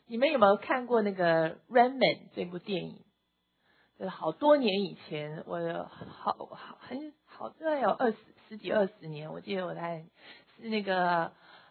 你们有没有看过那个《Rain Man》这部电影？好多年以前，我这有十几20年，我记得我在是那个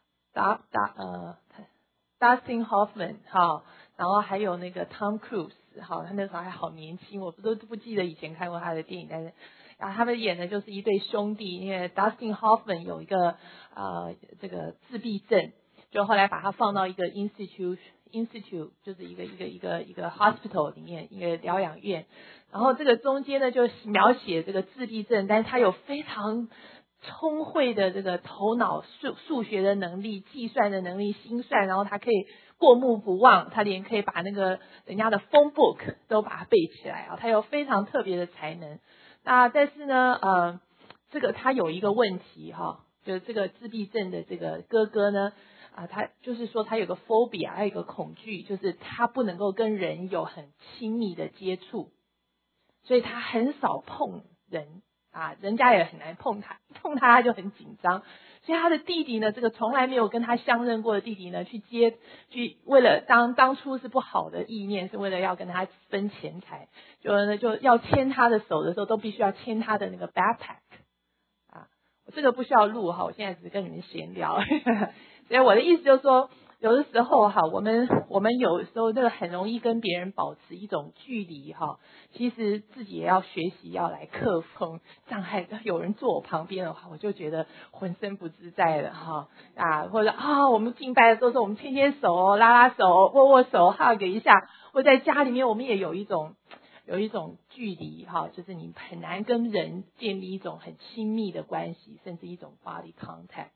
Dustin Hoffman 哈，然后还有那个 Tom Cruise 哈，他那时候还好年轻，我都不记得以前看过他的电影，但是他们演的就是一对兄弟，因为 Dustin Hoffman 有一个这个自闭症，就后来把他放到一个 institute 就是一个 hospital 里面，一个疗养院，然后这个中间呢就描写这个自闭症，但是他有非常聪慧的这个头脑数学的能力、计算的能力、心算，然后他可以过目不忘，他连可以把那个人家的 phone book 都把它背起来啊，他有非常特别的才能。那但是呢，这个他有一个问题哈，就是这个自闭症的这个哥哥呢，他就是说他有个 phobia， 还有一个恐惧，就是他不能够跟人有很亲密的接触，所以他很少碰人人家也很难碰他就很紧张。所以他的弟弟呢，这个从来没有跟他相认过的弟弟呢，去为了当初是不好的意念，是为了要跟他分钱财，就要牵他的手的时候，都必须要牵他的那个 backpack 我这个不需要录哈，我现在只是跟你们闲聊。所以我的意思就是说，有的时候我们有时候这个很容易跟别人保持一种距离其实自己也要学习要来克服障碍。有人坐我旁边的话，我就觉得浑身不自在了或者我们敬拜的时候我们牵牵手拉拉手握握手 hug 一下，或在家里面我们也有一种距离就是你很难跟人建立一种很亲密的关系，甚至一种 body contact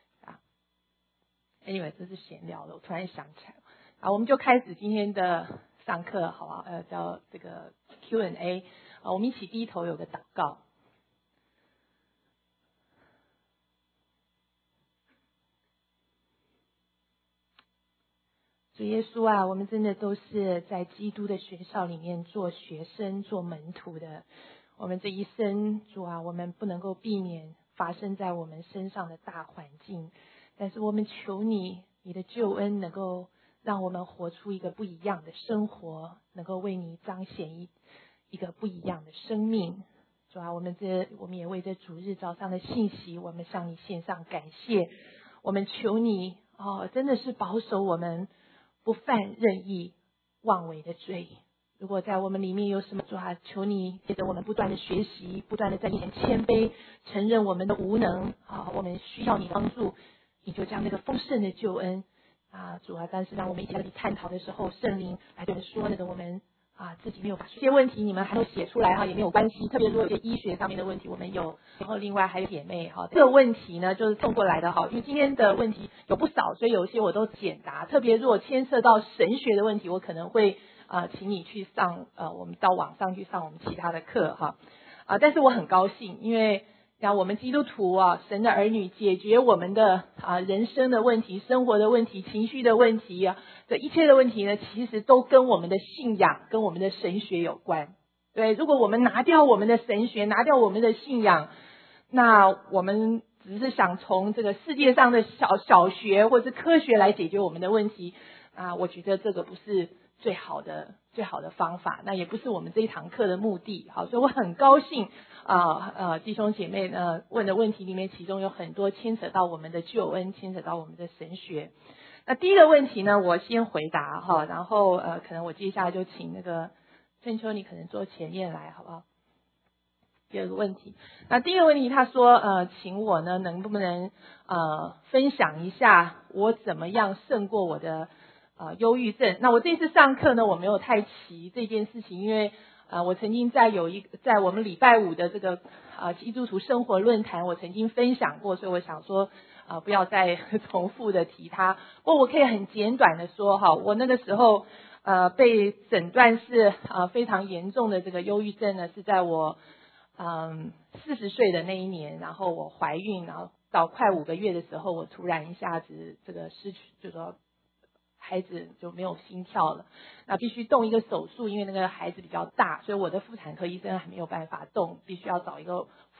Anyway， 这是闲聊了，我突然想起来我们就开始今天的上课好吧？叫这个 Q&A 我们一起低头有个祷告。主耶稣我们真的都是在基督的学校里面做学生、做门徒的。我们这一生，主我们不能够避免发生在我们身上的大环境，但是我们求你的救恩能够让我们活出一个不一样的生活，能够为你彰显一个不一样的生命。主我们也为这主日早上的信息，我们向你献上感谢。我们求你真的是保守我们不犯任意妄为的罪。如果在我们里面有什么主求你借着我们不断的学习，不断的在你面前谦卑，承认我们的无能我们需要你帮助，你就将那个丰盛的救恩主但是让我们一起来探讨的时候，圣灵来对我们说那个我们自己没有把这些问题你们还没有写出来也没有关系。特别如果有些医学上面的问题我们有，然后另外还有姐妹这个问题呢就是送过来的因为今天的问题有不少，所以有些我都简答。特别如果牵涉到神学的问题，我可能会请你去上我们到网上去上我们其他的课但是我很高兴，因为让我们基督徒神的儿女解决我们的人生的问题、生活的问题、情绪的问题这一切的问题呢，其实都跟我们的信仰、跟我们的神学有关。对，如果我们拿掉我们的神学，拿掉我们的信仰，那我们只是想从这个世界上的小学或是科学来解决我们的问题我觉得这个不是最好的方法，那也不是我们这一堂课的目的。所以我很高兴弟兄姐妹问的问题里面，其中有很多牵扯到我们的救恩，牵扯到我们的神学。那第一个问题呢，我先回答然后可能我接下来就请那个春秋你可能坐前面来好不好？第二个问题，那第一个问题他说请我呢能不能分享一下我怎么样胜过我的忧郁症。那我这次上课呢，我没有太提这件事情，因为我曾经在我们礼拜5的这个基督徒生活论坛，我曾经分享过，所以我想说不要再重复的提它。不过我可以很简短的说我那个时候被诊断是非常严重的这个忧郁症呢，是在我40岁的那一年，然后我怀孕，然后到快5个月的时候，我突然一下子这个失去，就是说孩子就没有心跳了，那必须动一个手术，因为那个孩子比较大，所以我的妇产科医生还没有办法动，必须要找一个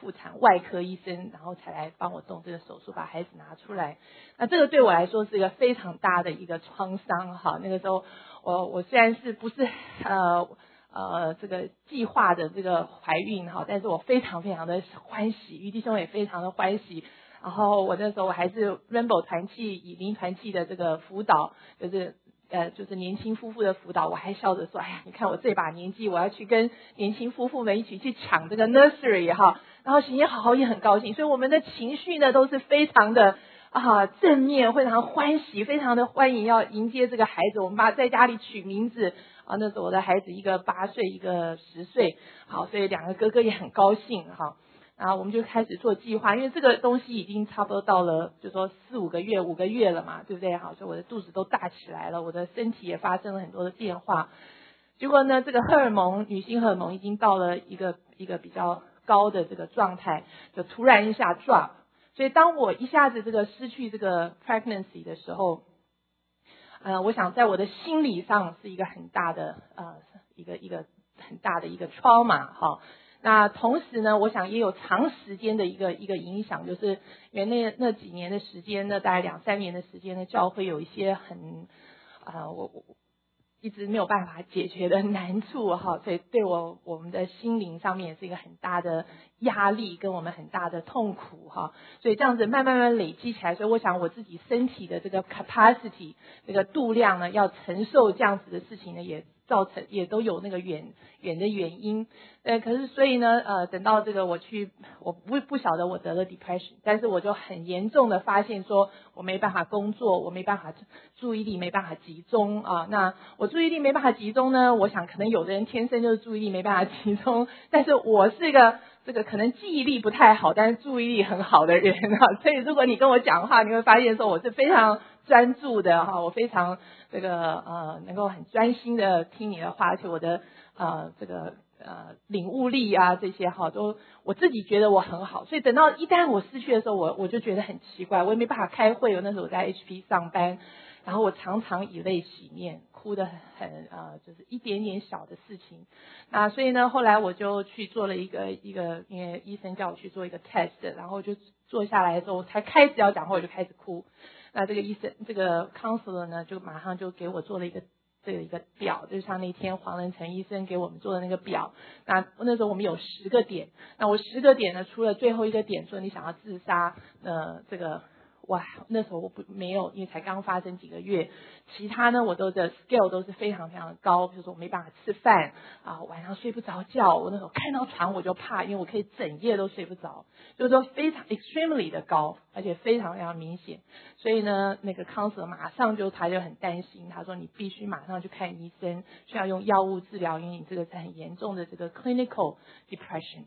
妇产外科医生，然后才来帮我动这个手术，把孩子拿出来。那这个对我来说是一个非常大的一个创伤哈。那个时候我虽然是不是这个计划的这个怀孕哈，但是我非常非常的欢喜，于弟兄也非常的欢喜。然后我那时候我还是 Rainbow 团契以灵团契的这个辅导，就是年轻夫妇的辅导，我还笑着说，哎呀，你看我这把年纪，我要去跟年轻夫妇们一起去抢这个 nursery 哈，然后行也好好也很高兴，所以我们的情绪呢都是非常的正面，非常欢喜，非常的欢迎要迎接这个孩子。我们把在家里取名字那时候我的孩子一个8岁，一个10岁，好，所以2个哥哥也很高兴哈。然后我们就开始做计划，因为这个东西已经差不多到了，就说4、5个月、5个月了嘛，对不对？好，所以我的肚子都大起来了，我的身体也发生了很多的变化。结果呢，这个荷尔蒙，女性荷尔蒙已经到了一个比较高的这个状态，就突然一下 drop。所以当我一下子这个失去这个 pregnancy 的时候，我想在我的心理上是一个很大的一个很大的一个 trauma 哈。那同时呢，我想也有长时间的一个影响，就是因为那几年的时间呢，大概2、3年的时间呢，教会有一些很我一直没有办法解决的难处哈，所以对我们的心灵上面也是一个很大的压力，跟我们很大的痛苦哈，所以这样子慢慢累积起来，所以我想我自己身体的这个 capacity 这个度量呢，要承受这样子的事情呢，也造成也都有那个远的原因，可是所以呢，等到这个我不晓得我得了 depression， 但是我就很严重的发现说我没办法工作，我没办法注意力没办法集中那我注意力没办法集中呢，我想可能有的人天生就是注意力没办法集中，但是我是一个这个可能记忆力不太好，但是注意力很好的人所以如果你跟我讲话，你会发现说我是非常专注的我非常这个能够很专心的听你的话，而且我的这个领悟力这些都我自己觉得我很好，所以等到一旦我失去的时候，我就觉得很奇怪，我也没办法开会。那时候我在 HP 上班，然后我常常以泪洗面，哭得很就是一点点小的事情。那所以呢，后来我就去做了一个，因为医生叫我去做一个 test， 然后就做下来的时候，我才开始要讲话，我就开始哭。那这个医生，这个 counselor 呢，就马上就给我做了一个表，就像那天黄仁成医生给我们做的那个表。那时候我们有10个点，那我10个点呢，除了最后一个点说你想要自杀，这个哇，那时候我没有，因为才刚发生几个月。其他呢，我的 scale 都是非常非常的高，比如说我没办法吃饭晚上睡不着觉，我那时候看到床我就怕，因为我可以整夜都睡不着，就是说非常 extremely 的高，而且非常非常明显。所以呢，那个 counselor 马上他就很担心，他说你必须马上去看医生，需要用药物治疗，因为你这个是很严重的这个 clinical depression。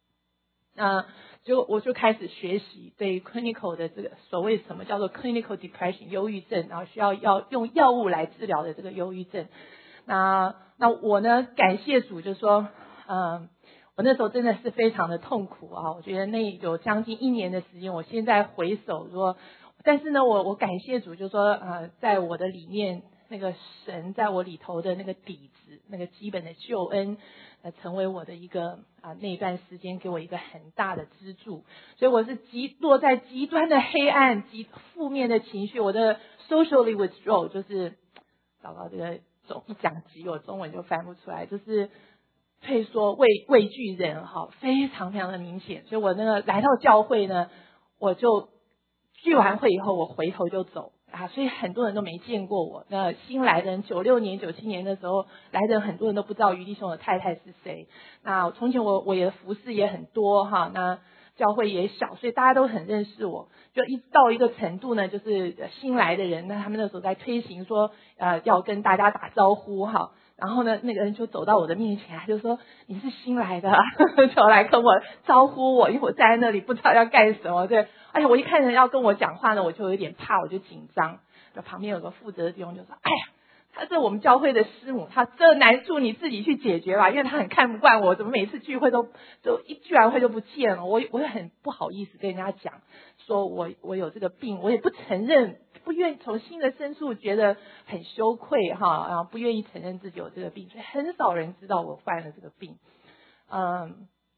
我就开始学习对 clinical 的这个所谓什么叫做 clinical depression 忧郁症，然后需要用药物来治疗的这个忧郁症。那我呢，感谢主，就说我那时候真的是非常的痛苦我觉得那有将近1年的时间，我现在回首说，但是呢，我感谢主，就说在我的里面，那个神在我里头的那个底子，那个基本的救恩成为我的一个那一段时间给我一个很大的支柱。所以我是落在极端的黑暗、负面的情绪，我的 socially withdraw 就是糟糕，这个一讲极我中文就翻不出来，就是退缩、畏惧人非常非常的明显。所以我那个来到教会呢，我就聚完会以后我回头就走所以很多人都没见过我。那新来的人96年、97年的时候来的人，很多人都不知道于弟兄的太太是谁。那从前我也服侍也很多那教会也小，所以大家都很认识我。就到一个程度呢，就是新来的人，那他们那时候在推行说要跟大家打招呼然后呢，那个人就走到我的面前，他就说你是新来的就来跟我招呼我，因为我站在那里不知道要干什么。对，而且我一看人要跟我讲话呢，我就有点怕，我就紧张。旁边有个负责的弟兄就说，哎呀，他是我们教会的师母，他这难处你自己去解决吧，因为他很看不惯我，怎么每次聚会都一聚完会就不见了。我也很不好意思跟人家讲说我有这个病，我也不承认，不愿意从心的深处觉得很羞愧然后不愿意承认自己有这个病，所以很少人知道我患了这个病。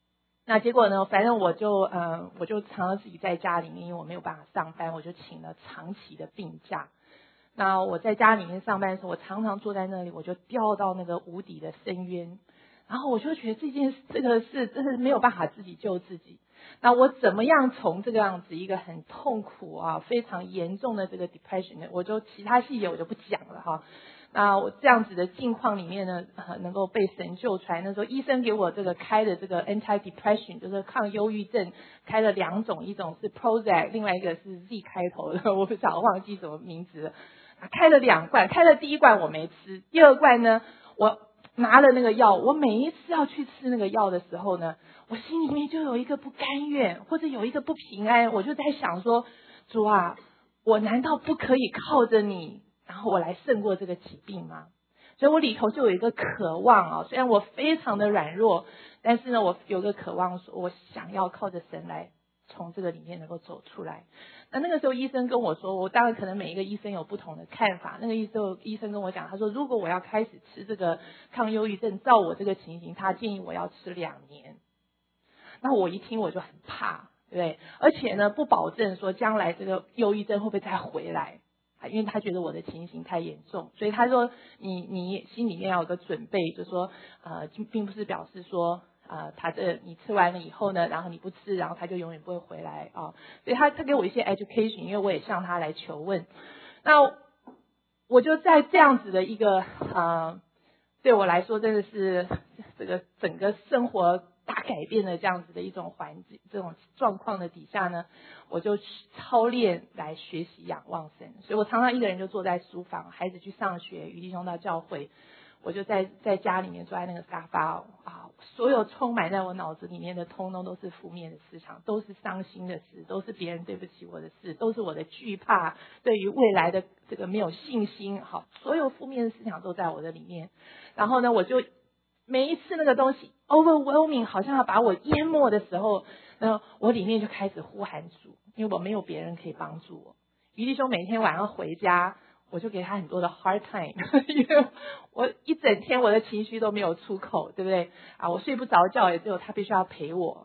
那结果呢，反正我就常常自己在家里面，因为我没有办法上班，我就请了长期的病假。那我在家里面上班的时候，我常常坐在那里，我就掉到那个无底的深渊，然后我就觉得这个事真的没有办法自己救自己。那我怎么样从这个样子一个很痛苦非常严重的这个 depression 呢？我就其他细节我就不讲了哈。那我这样子的境况里面呢，能够被神救出来。那时候医生给我这个开的这个 anti-depression， 就是抗忧郁症，开了2种，一种是 Prozac， 另外一个是 Z 开头的，我不晓得忘记什么名字了。开了2罐，开了第1罐我没吃，第2罐呢，我拿了那个药，我每一次要去吃那个药的时候呢，我心里面就有一个不甘愿，或者有一个不平安，我就在想说，主啊，我难道不可以靠着你，然后我来胜过这个疾病吗？所以我里头就有一个渴望虽然我非常的软弱，但是呢，我有个渴望，说我想要靠着神来从这个里面能够走出来。那个时候医生跟我说，我当然可能每一个医生有不同的看法。那个医生跟我讲，他说如果我要开始吃这个抗忧郁症，照我这个情形，他建议我要吃2年。那我一听我就很怕，对不对？而且呢，不保证说将来这个忧郁症会不会再回来，因为他觉得我的情形太严重，所以他说你心里面要有个准备，就说并不是表示说你吃完了以后呢，然后你不吃，然后他就永远不会回来所以他给我一些 education， 因为我也向他来求问。那我就在这样子的一个对我来说真的是这个整个生活大改变的这样子的一种环境，这种状况的底下呢，我就操练来学习仰望神。所以我常常一个人就坐在书房，孩子去上学，于弟兄到教会，我就在家里面坐在那个沙发所有充满在我脑子里面的通通都是负面的思想，都是伤心的事，都是别人对不起我的事，都是我的惧怕，对于未来的这个没有信心，所有负面的思想都在我的里面。然后呢，我就每一次那个东西 overwhelming 好像要把我淹没的时候，我里面就开始呼喊主，因为我没有别人可以帮助我。于弟兄每天晚上回家，我就给他很多的 hard time， 因为我一整天我的情绪都没有出口，对不对我睡不着觉，也只有他必须要陪我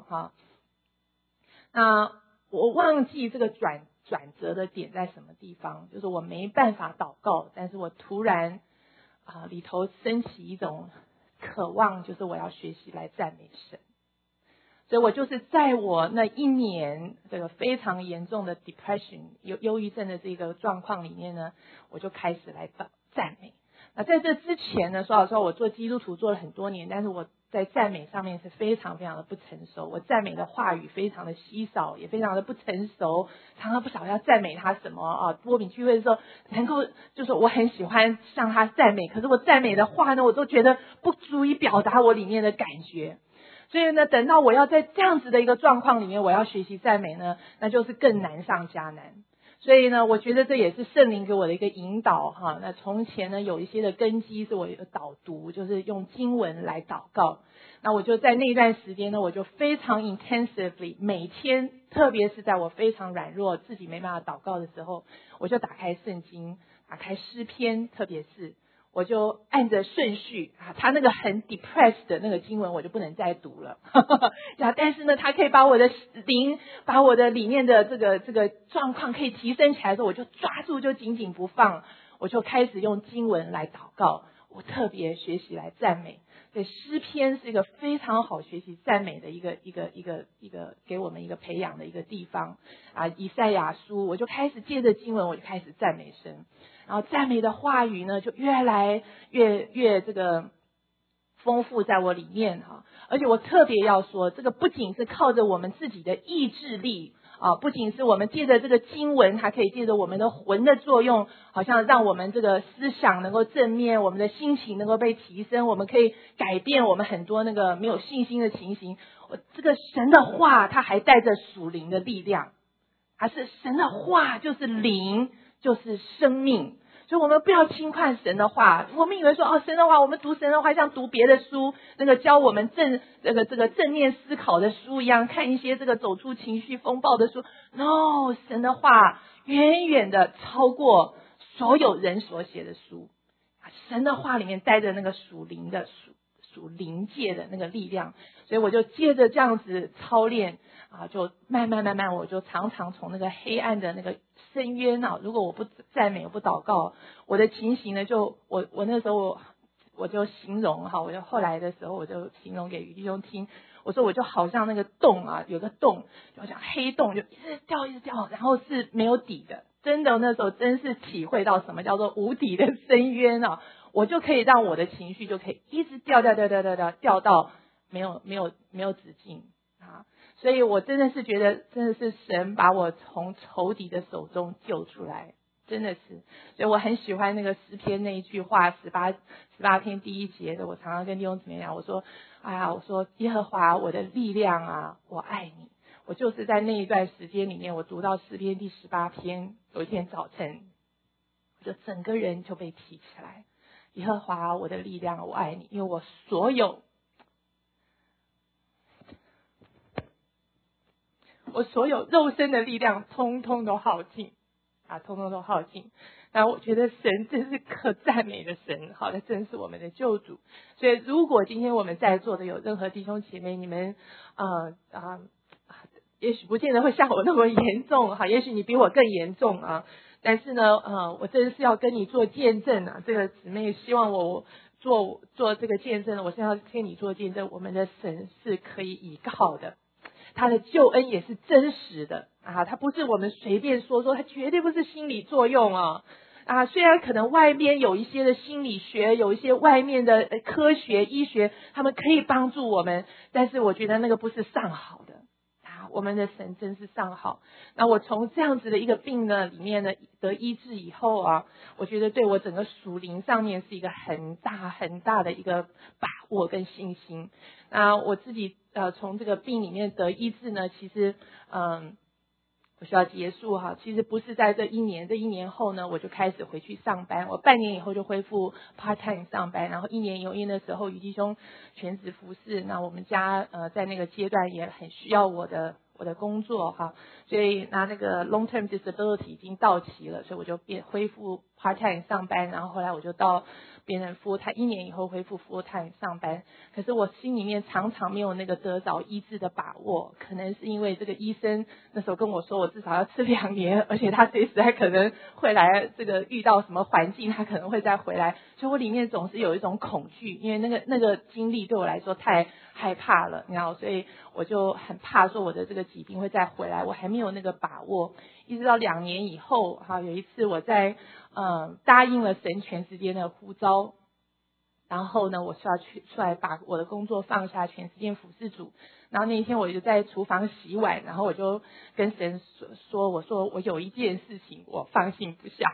那我忘记这个转折的点在什么地方，就是我没办法祷告，但是我突然里头升起一种渴望，就是我要学习来赞美神。所以我就是在我那1年这个非常严重的 depression 忧郁症的这个状况里面呢，我就开始来赞美。那在这之前呢，说老实话，我做基督徒做了很多年，但是我在赞美上面是非常非常的不成熟，我赞美的话语非常的稀少，也非常的不成熟，常常不晓得要赞美他什么波饼聚会的时候，能够就是我很喜欢向他赞美，可是我赞美的话呢，我都觉得不足以表达我里面的感觉。所以呢，等到我要在这样子的一个状况里面，我要学习赞美呢，那就是更难上加难。所以呢，我觉得这也是圣灵给我的一个引导那从前呢，有一些的根基是我有导读，就是用经文来祷告。那我就在那段时间呢，我就非常 intensively 每天，特别是在我非常软弱、自己没办法祷告的时候，我就打开圣经，打开诗篇，特别是我就按着顺序他那个很 depressed 的那个经文我就不能再读了但是呢，他可以把我的灵，把我的里面的这个状况可以提升起来的时候，我就抓住，就紧紧不放，我就开始用经文来祷告，我特别学习来赞美。所以诗篇是一个非常好学习赞美的一个给我们一个培养的一个地方以赛亚书，我就开始借着经文，我就开始赞美神。然后赞美的话语呢，就越来越这个丰富在我里面而且我特别要说，这个不仅是靠着我们自己的意志力不仅是我们借着这个经文，还可以借着我们的魂的作用，好像让我们这个思想能够正面，我们的心情能够被提升，我们可以改变我们很多那个没有信心的情形。这个神的话，它还带着属灵的力量，是神的话就是灵，就是生命。所以我们不要轻看神的话，我们以为说神的话，我们读神的话像读别的书，那个教我们这个正面思考的书一样，看一些这个走出情绪风暴的书。No， 神的话远远的超过所有人所写的书。神的话里面带着那个属灵的属灵界的那个力量，所以我就接着这样子操练就慢慢我就常常从那个黑暗的那个深渊如果我不赞美我不祷告，我的情形呢就我那时候我就形容我就后来的时候我就形容给于弟兄听，我说我就好像那个洞有个洞，就好像黑洞，就一直掉，然后是没有底的。真的那时候真是体会到什么叫做无底的深渊我就可以让我的情绪就可以一直掉到没有止境所以我真的是觉得真的是神把我从仇敌的手中救出来，真的是。所以我很喜欢那个诗篇那一句话18篇第1节的，我常常跟弟兄姊妹讲，我说耶和华我的力量我爱你。我就是在那一段时间里面，我读到诗篇第18篇，有一天早晨我就整个人就被提起来，耶和华我的力量我爱你，因为我所有肉身的力量通通都耗尽通通都耗尽。那我觉得神真是可赞美的神，好的，真是我们的救主。所以如果今天我们在座的有任何弟兄姐妹，你们也许不见得会像我那么严重也许你比我更严重但是呢我真是要跟你做见证这个姊妹希望我做这个见证，我现在要跟你做见证，我们的神是可以依靠的，他的救恩也是真实的他不是我们随便说，他绝对不是心理作用虽然可能外面有一些的心理学，有一些外面的科学医学，他们可以帮助我们，但是我觉得那个不是上好的我们的神真是上好。那我从这样子的一个病呢里面呢得医治以后我觉得对我整个属灵上面是一个很大的一个把握跟信心。那我自己从这个病里面得医治呢，其实我需要结束其实不是在这一年后呢我就开始回去上班，我半年以后就恢复 part time 上班，然后1年以后，因为那时候于弟兄全职服侍，那我们家在那个阶段也很需要我的工作所以那个 long term disability 已经到期了，所以我就恢复 part time 上班，然后后来我就到变成 full time， 1年以后恢复 full time 上班。可是我心里面常常没有那个得着医治的把握，可能是因为这个医生那时候跟我说我至少要吃2年，而且他随时还可能会来这个遇到什么环境他可能会再回来，所以我里面总是有一种恐惧，因为那个经历对我来说太害怕了，所以我就很怕说我的这个疾病会再回来，我还没有那个把握。一直到2年以后有一次我在答应了神全时间的呼召，然后呢我需要出来把我的工作放下，全时间服侍主。然后那一天我就在厨房洗碗，然后我就跟神说我说我有一件事情我放心不下，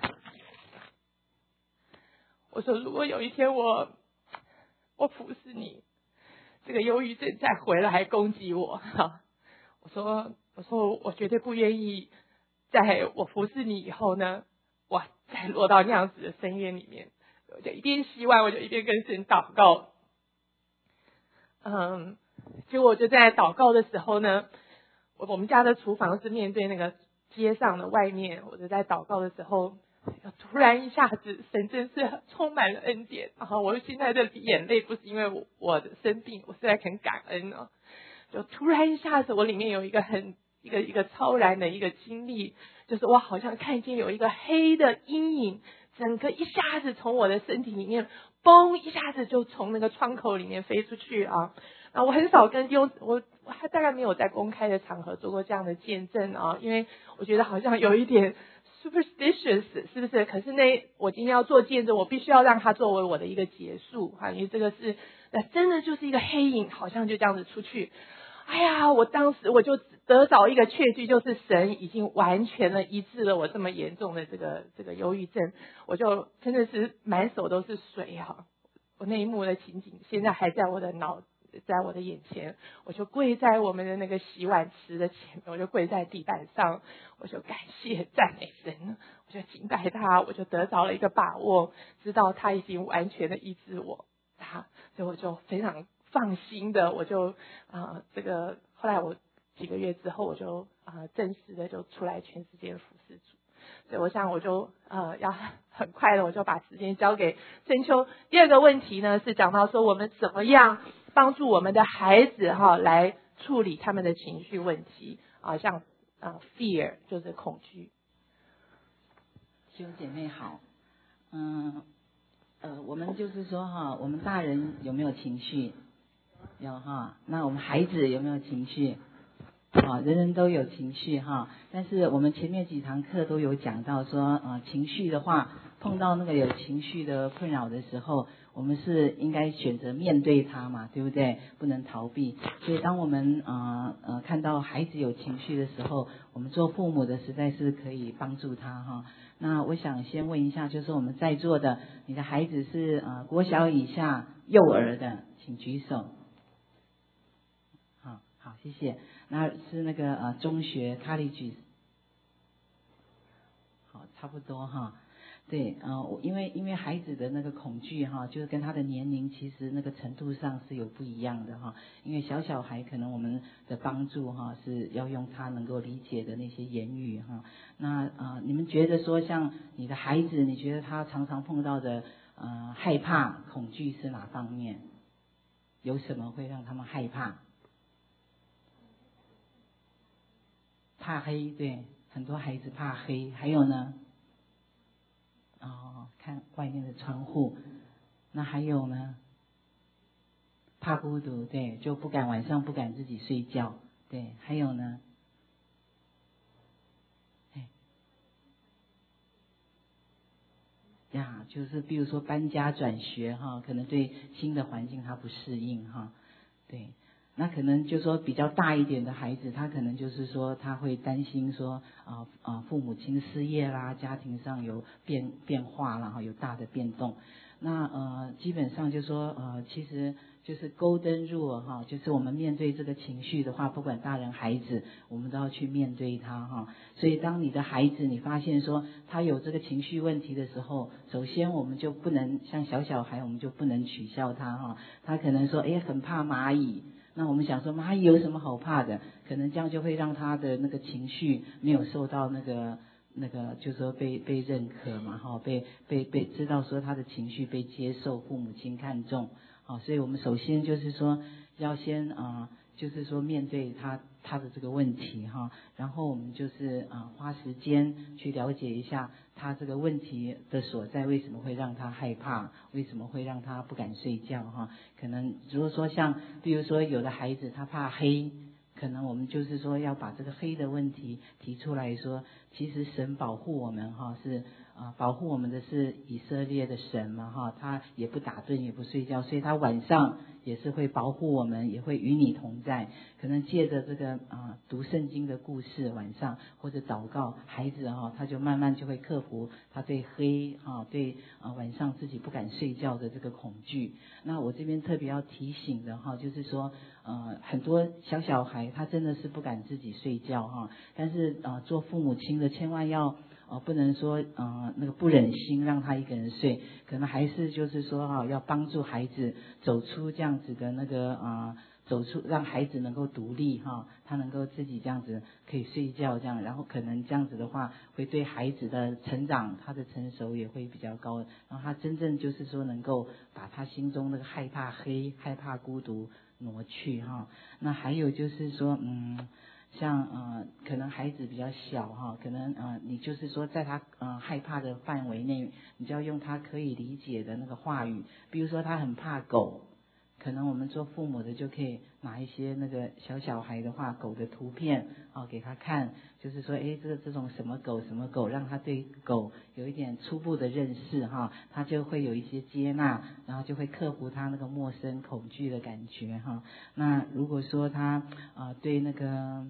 我说如果有一天我服侍你，这个忧郁症再回来攻击我我说我绝对不愿意在我服侍你以后呢我再落到那样子的深渊里面。我就一边洗碗我就一边跟神祷告。结果我就在祷告的时候呢，我们家的厨房是面对那个街上的外面，我就在祷告的时候突然一下子神真是充满了恩典我现在的眼泪不是因为我的生病，我是在很感恩就突然一下子我里面有一个一个超然的一个经历，就是我好像看见有一个黑的阴影整个一下子从我的身体里面嘣一下子就从那个窗口里面飞出去那我很少跟弟兄，我还大概没有在公开的场合做过这样的见证因为我觉得好像有一点 superstitious 是不是？可是我今天要做见证，我必须要让它作为我的一个结束因为这个是真的就是一个黑影好像就这样子出去。哎呀，我当时我就得着一个确据，就是神已经完全的医治了我这么严重的这个忧郁症，我就真的是满手都是水我那一幕的情景现在还在我的眼前，我就跪在我们的那个洗碗池的前面，我就跪在地板上，我就感谢赞美神，我就敬拜他，我就得着了一个把握，知道他已经完全的医治我所以我就非常放心的，我就这个后来我几个月之后我就正式的就出来全世界服侍主。 所以我想我就要很快的我就把时间交给春秋。第二个问题呢是讲到说我们怎么样帮助我们的孩子来处理他们的情绪问题像fear 就是恐惧。 弟兄姐妹好，我们就是说我们大人有没有情绪？有那我们孩子有没有情绪？人人都有情绪但是我们前面几堂课都有讲到说情绪的话，碰到那个有情绪的困扰的时候，我们是应该选择面对它嘛，对不对？不能逃避。所以当我们看到孩子有情绪的时候，我们做父母的实在是可以帮助他那我想先问一下，就是我们在座的，你的孩子是国小以下幼儿的，请举手。好，谢谢。那是那个中学 college， 好，差不多对，因为孩子的那个恐惧就是跟他的年龄其实那个程度上是有不一样的因为小孩可能我们的帮助是要用他能够理解的那些言语那你们觉得说像你的孩子，你觉得他常常碰到的害怕恐惧是哪方面？有什么会让他们害怕？怕黑，对，很多孩子怕黑。还有呢？看外面的窗户。那还有呢？怕孤独，对，就不敢晚上不敢自己睡觉，对。还有呢？就是比如说搬家转学可能对新的环境他不适应对。那可能就说比较大一点的孩子，他可能就是说他会担心说父母亲失业啦，家庭上有变化啦，有大的变动。那基本上就说其实就是 golden rule 就是我们面对这个情绪的话，不管大人孩子，我们都要去面对它所以当你的孩子你发现说他有这个情绪问题的时候，首先我们就不能像小孩，我们就不能取笑他他可能说很怕蚂蚁，那我们想说蚂蚁有什么好怕的？可能这样就会让他的那个情绪没有受到那个就是说被认可嘛被知道说他的情绪被接受，父母亲看重所以我们首先就是说要先就是说面对他的这个问题然后我们就是花时间去了解一下他这个问题的所在，为什么会让他害怕，为什么会让他不敢睡觉可能如果说像比如说有的孩子他怕黑，可能我们就是说要把这个黑的问题提出来说，其实神保护我们是保护我们的是以色列的神嘛他也不打盹也不睡觉，所以他晚上也是会保护我们，也会与你同在。可能借着这个读圣经的故事，晚上或者祷告，孩子他就慢慢就会克服他对黑对晚上自己不敢睡觉的这个恐惧。那我这边特别要提醒的就是说很多小孩他真的是不敢自己睡觉但是做父母亲的千万要不能说那个不忍心让他一个人睡，可能还是就是说要帮助孩子走出这样子的那个走出，让孩子能够独立他能够自己这样子可以睡觉这样，然后可能这样子的话会对孩子的成长，他的成熟也会比较高，然后他真正就是说能够把他心中那个害怕黑、害怕孤独挪去那还有就是说像可能孩子比较小可能你就是说在他害怕的范围内，你就要用他可以理解的那个话语。比如说他很怕狗，可能我们做父母的就可以拿一些那个小孩的话狗的图片给他看，就是说这种什么狗什么狗，让他对狗有一点初步的认识他就会有一些接纳，然后就会克服他那个陌生恐惧的感觉那如果说他对那个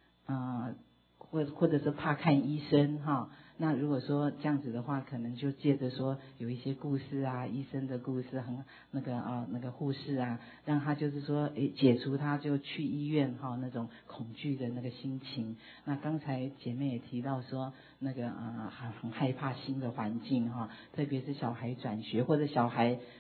或者是怕看医生那如果说这样子的话，可能就借着说有一些故事医生的故事，很那个护士让他就是说解除他就去医院那种恐惧的那个心情。那刚才姐妹也提到说那个很害怕新的环境特别是小孩转学或者小孩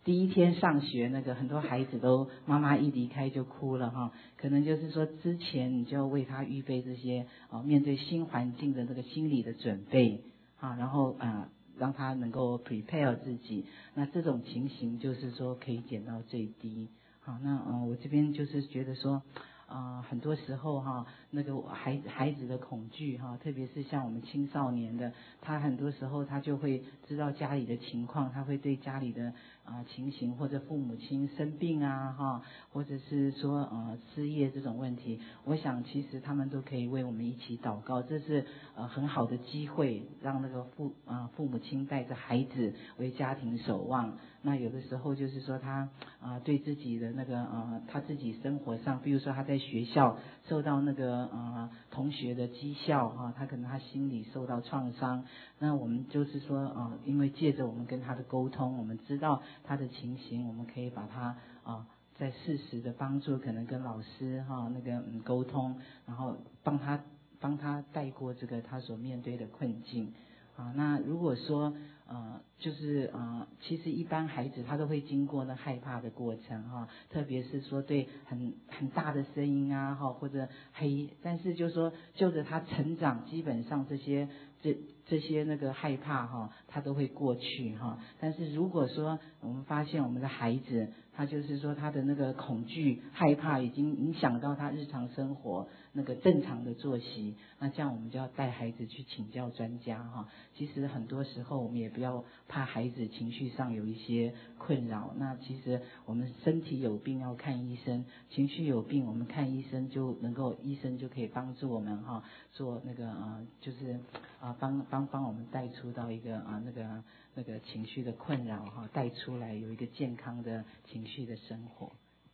第一天上学那个很多孩子都妈妈一离开就哭了哈，可能就是说之前你就为他预备这些面对新环境的那个心理的准备啊，然后让他能够 prepare 自己，那这种情形就是说可以减到最低。好，那我这边就是觉得说很多时候哈，那个孩子的恐惧哈，特别是像我们青少年的，他很多时候他就会知道家里的情况，他会对家里的情形或者父母亲生病啊哈，或者是说失业这种问题，我想其实他们都可以为我们一起祷告，这是很好的机会，让那个父母亲带着孩子为家庭守望。那有的时候就是说他对自己的那个他自己生活上，比如说他在学校受到那个同学的讥笑他可能他心里受到创伤，那我们就是说因为借着我们跟他的沟通，我们知道他的情形，我们可以把他在适时的帮助，可能跟老师那个沟通，然后帮他带过这个他所面对的困境那如果说就是其实一般孩子他都会经过那害怕的过程特别是说对很大的声音或者但是就是说就着他成长，基本上这些那个害怕他都会过去但是如果说我们发现我们的孩子他就是说他的那个恐惧害怕已经影响到他日常生活那个正常的作息，那这样我们就要带孩子去请教专家其实很多时候我们也不要怕孩子情绪上有一些困扰，那其实我们身体有病要看医生，情绪有病我们看医生医生就可以帮助我们做那个就是帮我们带出到一个那个情绪的困扰带出来有一个健康的情绪的生活。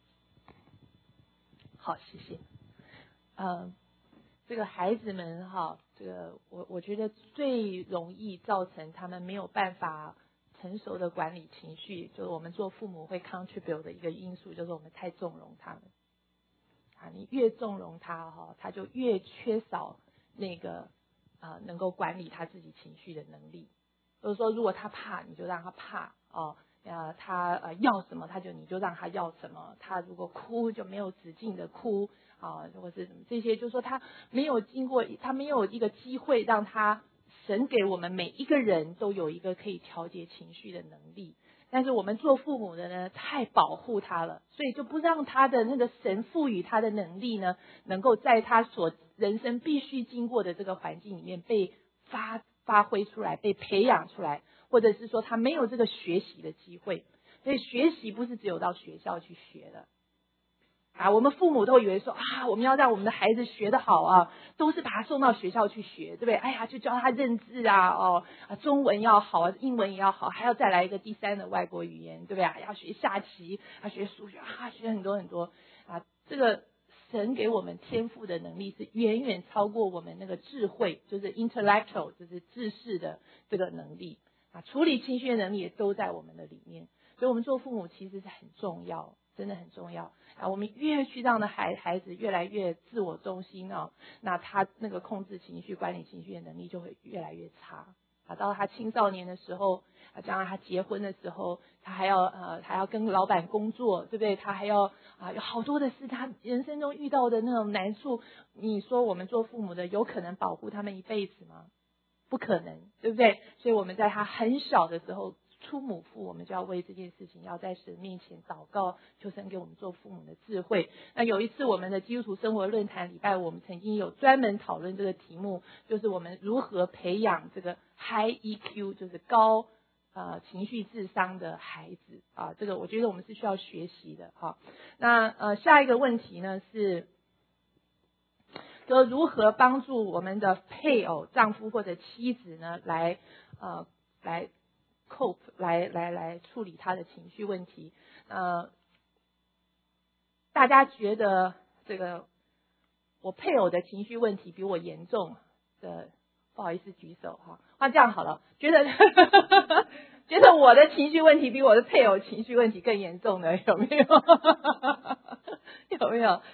好，谢谢。这个孩子们这个我觉得最容易造成他们没有办法成熟的管理情绪，就是我们做父母会 contribute 的一个因素，就是我们太纵容他们你越纵容他他就越缺少那个能够管理他自己情绪的能力。就是说如果他怕，你就让他怕他要什么你就让他要什么，他如果哭就没有止境的哭或是什么这些，就是说他没有一个机会让他神给我们每一个人都有一个可以调节情绪的能力。但是我们做父母的呢，太保护他了，所以就不让他的那个神赋予他的能力呢，能够在他所人生必须经过的这个环境里面被发挥出来，被培养出来，或者是说他没有这个学习的机会。所以学习不是只有到学校去学的我们父母都以为说我们要让我们的孩子学得好都是把他送到学校去学，对不对？就教他认字中文要好英文也要好，还要再来一个第三的外国语言，对不对要学下棋要学数学学很多很多这个神给我们天赋的能力是远远超过我们那个智慧，就是 intellectual 就是知识的这个能力处理情绪的能力也都在我们的里面。所以我们做父母其实是很重要，真的很重要我们越去让孩子越来越自我中心那他那个控制情绪管理情绪的能力就会越来越差到他青少年的时候将来他结婚的时候，他还要跟老板工作，对不对？他还要有好多的事，他人生中遇到的那种难处，你说我们做父母的有可能保护他们一辈子吗？不可能，对不对？所以我们在他很小的时候出母腹，我们就要为这件事情要在神面前祷告，求神给我们做父母的智慧。那有一次我们的基督徒生活论坛礼拜，我们曾经有专门讨论这个题目，就是我们如何培养这个 high EQ， 就是高情绪智商的孩子这个我觉得我们是需要学习的那下一个问题呢是说如何帮助我们的配偶、丈夫或者妻子呢来 cope 来处理他的情绪问题大家觉得这个我配偶的情绪问题比我严重的不好意思举手这样好了，觉得我的情绪问题比我的配偶情绪问题更严重的有没有有没有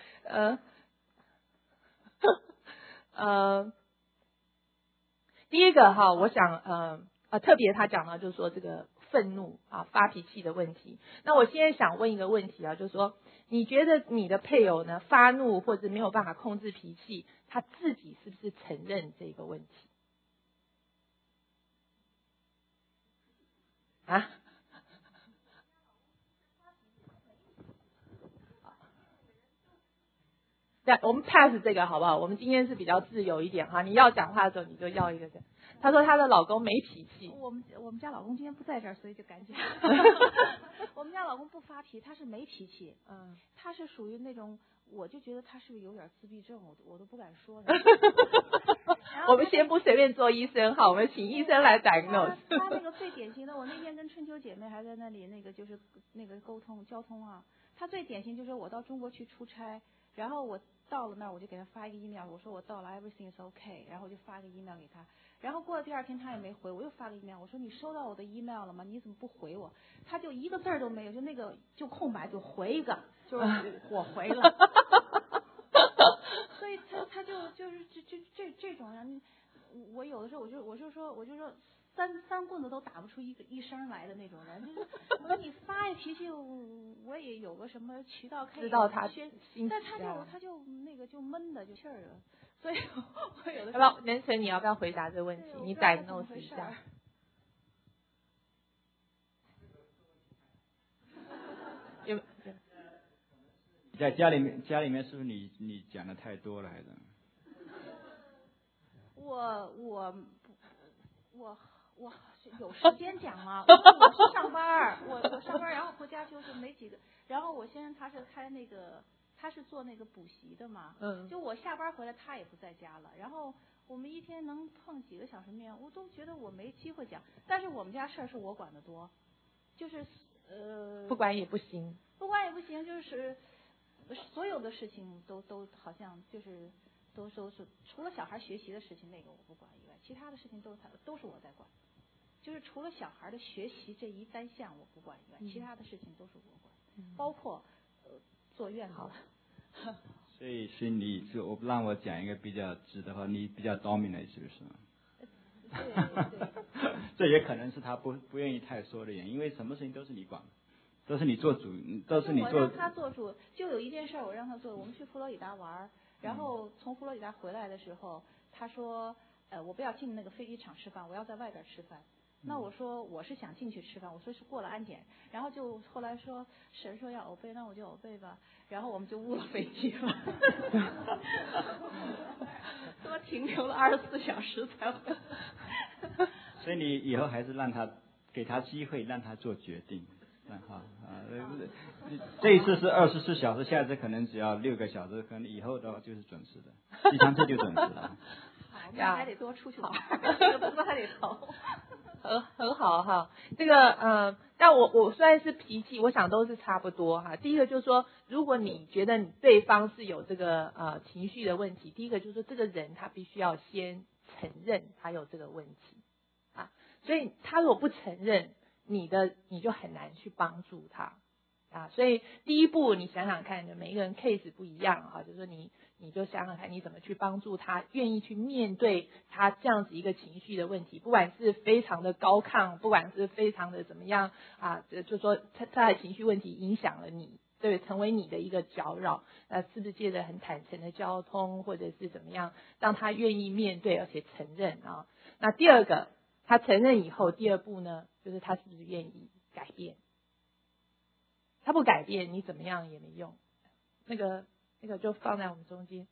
第一个我想特别他讲到就是说这个愤怒啊、发脾气的问题。那我现在想问一个问题啊，就是说，你觉得你的配偶呢发怒或者没有办法控制脾气，他自己是不是承认这个问题？啊？对，我们 pass 这个好不好？我们今天是比较自由一点哈，你要讲话的时候你就要一个人。她说她的老公没脾气。 我们家老公今天不在这儿，所以就赶紧。我们家老公不发脾气，他是没脾气。他是属于那种，我就觉得他是不是有点自闭症，我都不敢说。 我们先不随便做医生哈，我们请医生来 diagnose。 他那个最典型的，我那天跟春秋姐妹还在那里那个就是那个沟通交通啊，他最典型就是我到中国去出差，然后我到了那儿我就给他发一个 email， 我说我到了 everything is okay， 然后我就发个 email 给他。然后过了第二天他也没回，我又发个 email， 我说你收到我的 email 了吗？你怎么不回我？他就一个字儿都没有，就那个就空白，就回一个，就是我回了。所以他就是这种人，我有的时候我就说三棍子都打不出一声来的那种人，就是我说你发一脾气，我也有个什么渠道可以知道他宣，但他就那个就闷的就气儿了。所以我有的时候， 要不要任晨，你要不要回答这个问题？你 diagnose 一下。 在家里面是不是你讲的太多了还是？ 我有时间讲吗？我是上班，我上班，然后回家就是没几个。然后我先生他是开那个。他是做那个补习的嘛，就我下班回来他也不在家了，然后我们一天能碰几个小时面，我都觉得我没机会讲。但是我们家事儿是我管得多，就是不管也不行， 就是所有的事情都好像就是都是除了小孩学习的事情那个我不管以外，其他的事情都是我在管，就是除了小孩的学习这一单项我不管以外，其他的事情都是我管，包括坐院子。 所以你就让我讲一个比较直的话，你比较 dominate 是不是？ 对。 这也可能是他不愿意太说的原因，因为什么事情都是你管，都是你做主，都是你做。 我让他做主，就有一件事我让他做。我们去佛罗里达玩，然后从佛罗里达回来的时候，他说我不要进那个飞机场吃饭，我要在外边吃饭。那我说我是想进去吃饭，我说是过了安检，然后就后来说神说要obey，那我就obey吧，然后我们就误了飞机了，多停留了24小时才回来。 所以你以后还是给他机会，让他做决定，这一次是24小时，下次可能只要6个小时，可能以后的话就是准时的，第3次就准时了。 好，那还得多出去玩，这个不还得投。 很好哈，这个但我虽然是脾气，我想都是差不多哈。第一个就是说，如果你觉得你对方是有这个情绪的问题，第一个就是说这个人他必须要先承认他有这个问题啊，所以他如果不承认，你就很难去帮助他啊。所以第一步你想想看，每一个人 case 不一样啊，就是说你就想想看你怎么去帮助他，愿意去面对他这样子一个情绪的问题，不管是非常的高亢，不管是非常的怎么样啊，就说他的情绪问题影响了你，对，成为你的一个搅扰，是不是借着很坦诚的交通，或者是怎么样，让他愿意面对而且承认啊？那第二个，他承认以后，第二步呢，就是他是不是愿意改变？他不改变，你怎么样也没用。那个就放在我们中间。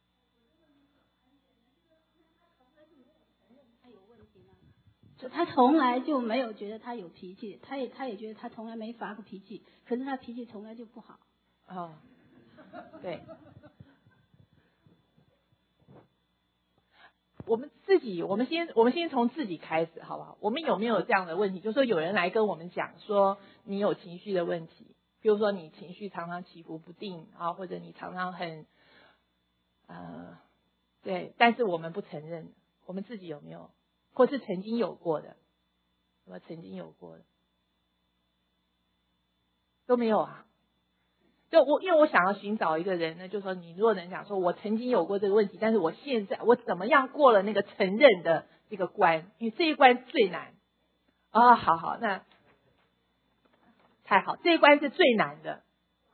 他从来就没有觉得他有脾气，他也觉得他从来没发过脾气，可是他脾气从来就不好。 哦，对。我们先从自己开始，好不好？我们有没有这样的问题？就是说有人来跟我们讲说你有情绪的问题，比如说你情绪常常起伏不定啊，或者你常常很对，但是我们不承认，我们自己有没有，或是曾经有过的，有没有曾经有过的？都没有啊。因为我想要寻找一个人呢，就是说你如果能讲说我曾经有过这个问题，但是我现在我怎么样过了那个承认的这个关，因为这一关最难啊。好，那太好，这一关是最难的。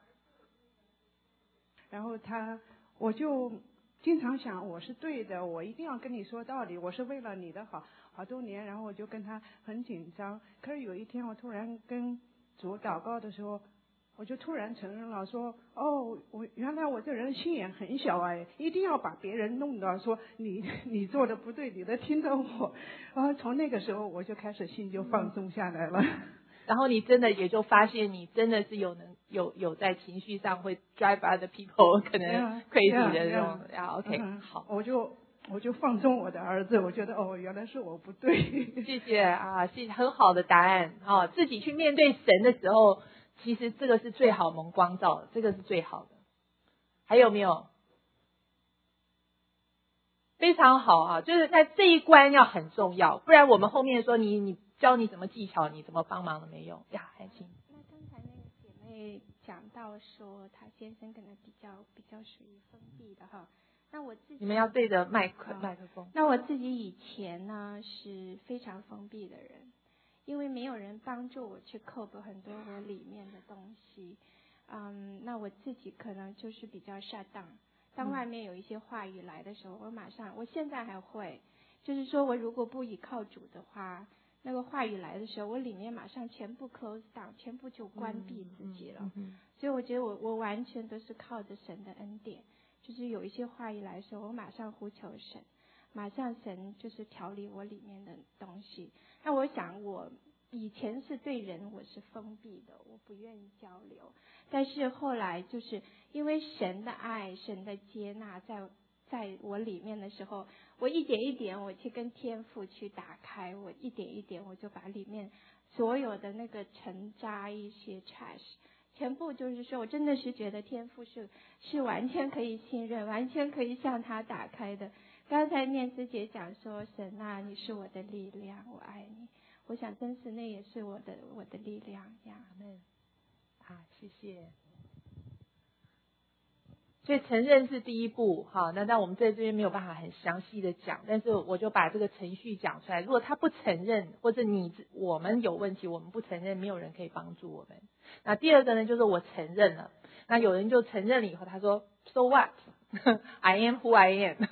然后我就经常想我是对的，我一定要跟你说道理，我是为了你的好，好多年，然后我就跟他很紧张。可是有一天我突然跟主祷告的时候，我就突然承认了，说原来我这人心眼很小哎，一定要把别人弄到说你做的不对，你得听着我。然后从那个时候我就开始心就放松下来了。 然后你真的也就发现你真的是有在情绪上会 drive other people 可能 crazy 的那种OK 好， 我就放纵我的儿子，我觉得原来是我不对。 谢谢啊，是很好的答案自己去面对神的时候，其实这个是最好蒙光照的，这个是最好的。还有没有？非常好啊，就是在这一关要很重要，不然我们后面说你教你怎么技巧，你怎么帮忙都没用呀。韩青， 那刚才那个姐妹讲到说，她先生可能比较属于封闭的哈。那我自己你们要对着麦克风。 那我自己以前呢是非常封闭的人，因为没有人帮助我去cope很多我里面的东西。那我自己可能就是比较shut down。当外面有一些话语来的时候，我现在还会，就是说我如果不依靠主的话，那个话语来的时候，我里面马上全部 close down， 全部就关闭自己了。所以我觉得我完全都是靠着神的恩典，就是有一些话语来的时候，我马上呼求神，马上神就是调理我里面的东西。那我想我以前是对人我是封闭的，我不愿意交流，但是后来就是因为神的爱，神的接纳在我里面的时候，我一点一点我去跟天父去打开，我一点一点我就把里面所有的那个沉渣一些 trash 全部就是说，我真的是觉得天父是完全可以信任，完全可以向他打开的。刚才念思姐讲说，神啊，你是我的力量，我爱你。我想真是那也是我的力量呀。 谢谢。所以承认是第一步那我们在这边没有办法很详细的讲，但是我就把这个程序讲出来。如果他不承认，或者我们有问题，我们不承认，没有人可以帮助我们。那第二个呢，就是我承认了。那有人就承认了以后，他说 So what? I am who I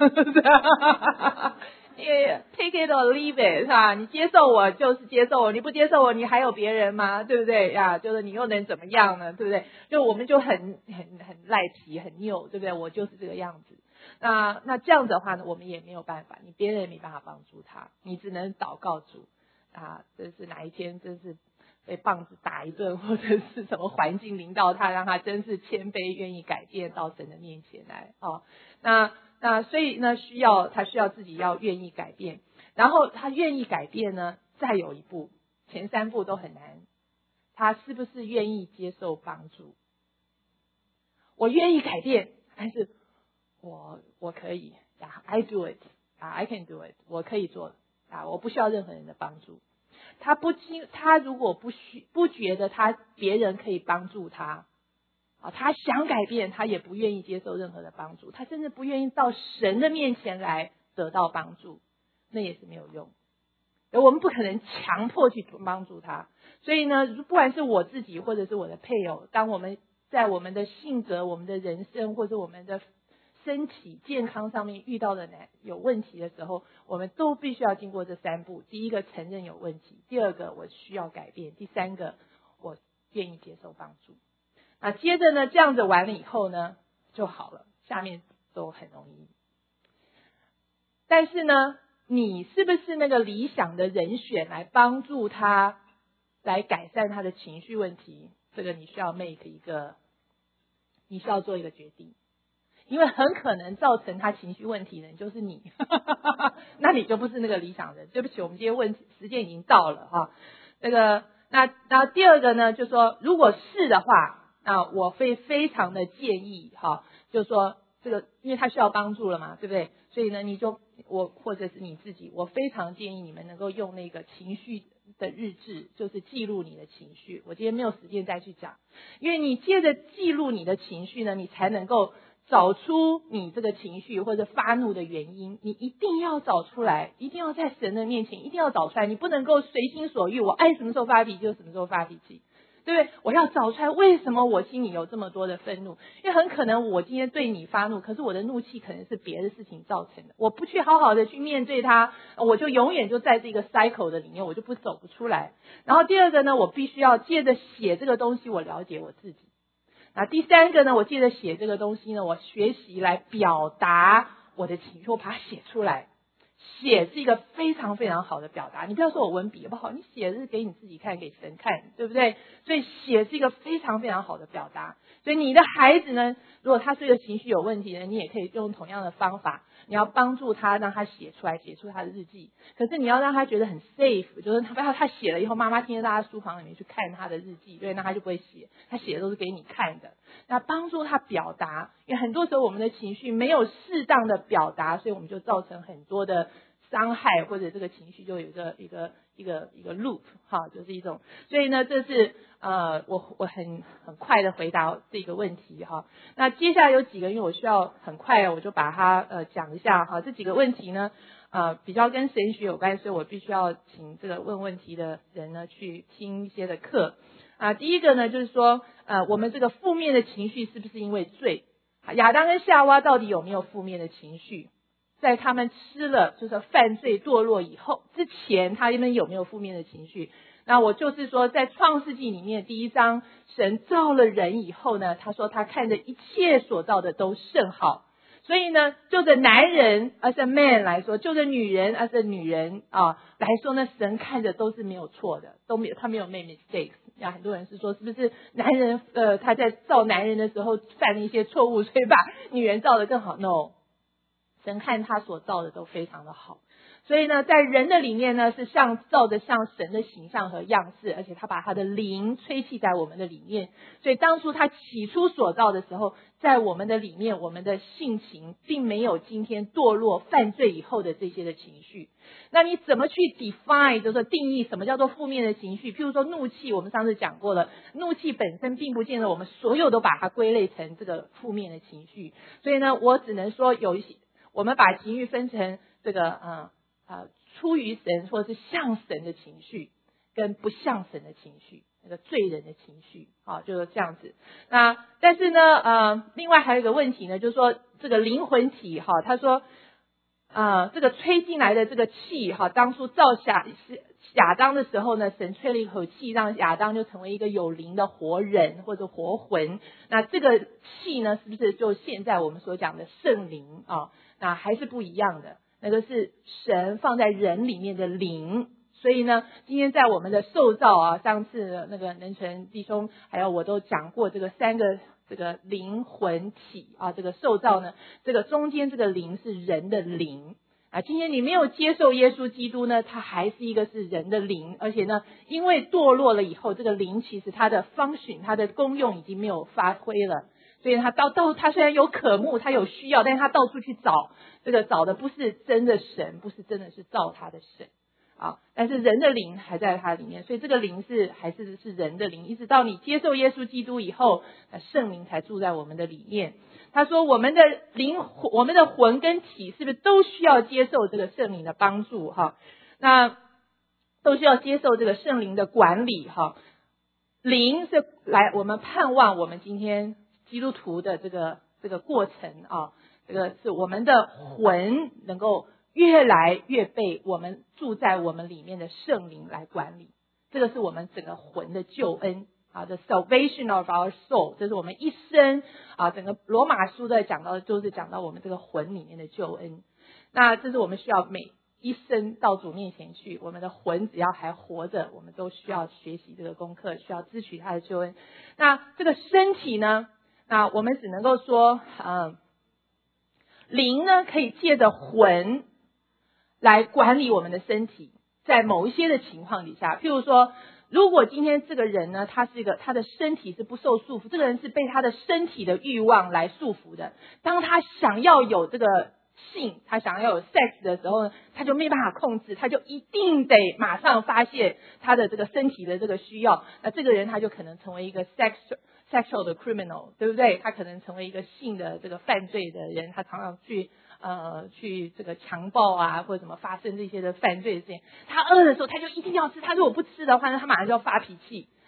am take it or leave it 是吧？你接受我就是接受我，你不接受我，你还有别人吗？对不对呀？就是你又能怎么样呢？对不对？就我们就很赖皮，很拗，对不对？我就是这个样子。那这样子的话呢，我们也没有办法，你别人也没办法帮助他，你只能祷告主这是哪一天真是被棒子打一顿，或者是什么环境临到他，让他真是谦卑，愿意改变到神的面前来那所以呢，他需要自己要愿意改变，然后他愿意改变呢，再有一步，前三步都很难，他是不是愿意接受帮助？我愿意改变，还是我可以I do it I can do it， 我可以做我不需要任何人的帮助。他如果不觉得别人可以帮助他他想改变，他也不愿意接受任何的帮助，他甚至不愿意到神的面前来得到帮助，那也是没有用。我们不可能强迫去帮助他。所以呢，不管是我自己或者是我的配偶，当我们在我们的性格、我们的人生或者我们的身体健康上面遇到的有问题的时候，我们都必须要经过这三步。第一个，承认有问题；第二个，我需要改变；第三个，我愿意接受帮助。那接着呢，这样子完了以后呢，就好了，下面都很容易。但是呢，你是不是那个理想的人选来帮助他，来改善他的情绪问题？这个你需要做一个决定，因为很可能造成他情绪问题的人就是你，那你就不是那个理想人。对不起，我们今天时间已经到了那第二个呢，就是说，如果是的话。我会非常的建议就是说这个，因为他需要帮助了嘛，对不对？所以呢，或者是你自己，我非常建议你们能够用那个情绪的日志，就是记录你的情绪。我今天没有时间再去讲，因为你借着记录你的情绪呢，你才能够找出你这个情绪或者发怒的原因。你一定要找出来，一定要在神的面前一定要找出来，你不能够随心所欲，我爱什么时候发脾气就什么时候发脾气。 对不对？我要找出来为什么我心里有这么多的愤怒，因为很可能我今天对你发怒，可是我的怒气可能是别的事情造成的，我不去好好的去面对它，我就永远就在这个 cycle 的里面，我就走不出来。然后第二个呢，我必须要借着写这个东西，我了解我自己。那第三个呢，我借着写这个东西呢，我学习来表达我的情绪，我把它写出来。写是一个非常非常好的表达，你不要说我文笔不好，你写的是给你自己看，给神看，对不对？所以写是一个非常非常好的表达。所以你的孩子呢，如果他是一个情绪有问题的，你也可以用同样的方法，你要帮助他，让他写出来，写出他的日记。可是你要让他觉得很 safe， 就是他写了以后，妈妈听得到他书房里面去看他的日记，对，那他就不会写，他写的都是给你看的。那帮助他表达，因为很多时候我们的情绪没有适当的表达，所以我们就造成很多的伤害，或者这个情绪就有一个 loop， 哈，就是一种。所以呢，这是我很快的回答这个问题哈。那接下来有几个，因为我需要很快我就把它讲一下哈。这几个问题呢比较跟神学有关，所以我必须要请这个问问题的人呢去听一些的课。第一个呢就是说我们这个负面的情绪是不是因为罪？亚当跟夏娃到底有没有负面的情绪？在他们吃了就是犯罪堕落以后之前，他们有没有负面的情绪？那我就是说，在创世纪里面第1章，神造了人以后呢，他说他看着一切所造的都甚好。所以呢，就着男人 as a man 来说，就着女人 as a 女人来说呢，神看着都是没有错的，他没有 make mistakes。很多人是说，是不是男人他在造男人的时候犯了一些错误，所以把女人造得更好 ？No， 神看他所造的都非常的好。所以呢，在人的里面呢，是造的像神的形象和样式，而且他把他的灵吹气在我们的里面。所以当初他起初所造的时候，在我们的里面，我们的性情并没有今天堕落犯罪以后的这些的情绪。那你怎么去 define， 就是定义什么叫做负面的情绪？譬如说怒气，我们上次讲过了，怒气本身并不见得我们所有都把它归类成这个负面的情绪。所以呢，我只能说有一些，我们把情绪分成这个出于神或者是像神的情绪，跟不像神的情绪，那个罪人的情绪，就是这样子。那但是呢，另外还有一个问题呢，就是说这个灵魂体，他说，这个吹进来的这个气，当初造亚当的时候呢，神吹了一口气，让亚当就成为一个有灵的活人或者活魂。那这个气呢，是不是就现在我们所讲的圣灵啊？那还是不一样的。那个是神放在人里面的灵，所以呢，今天在我们的受造上次那个能成弟兄还有我都讲过这个3个这个灵魂体这个受造呢，这个中间这个灵是人的灵今天你没有接受耶稣基督呢，它还是一个是人的灵，而且呢，因为堕落了以后，这个灵其实它的function，它的功用已经没有发挥了。所以他他虽然有渴慕，他有需要，但是他到处去找，这个找的不是真的神，不是真的是造他的神但是人的灵还在他里面，所以这个灵还是人的灵，一直到你接受耶稣基督以后，圣灵才住在我们的里面。他说我们的灵，我们的魂跟体是不是都需要接受这个圣灵的帮助那都需要接受这个圣灵的管理灵是来我们盼望我们今天基督徒的这个过程这个是我们的魂能够越来越被我们住在我们里面的圣灵来管理，这个是我们整个魂的救恩the salvation of our soul， 这是我们一生整个罗马书在讲到的就是讲到我们这个魂里面的救恩。那这是我们需要每一生到主面前去，我们的魂只要还活着，我们都需要学习这个功课，需要支取他的救恩。那这个身体呢，那我们只能够说灵呢可以借着魂来管理我们的身体，在某一些的情况底下，譬如说如果今天这个人呢，他的身体是不受束缚，这个人是被他的身体的欲望来束缚的，当他想要有这个性，他想要有 sex 的时候呢，他就没办法控制，他就一定得马上发泄他的这个身体的这个需要，那这个人他就可能成为一个 sexual 的 criminal， 对不对？他可能成为一个性的这个犯罪的人，他常常去这个强暴或者什么发生这些的犯罪的事情。他饿的时候他就一定要吃，他如果不吃的话呢，他马上就要发脾气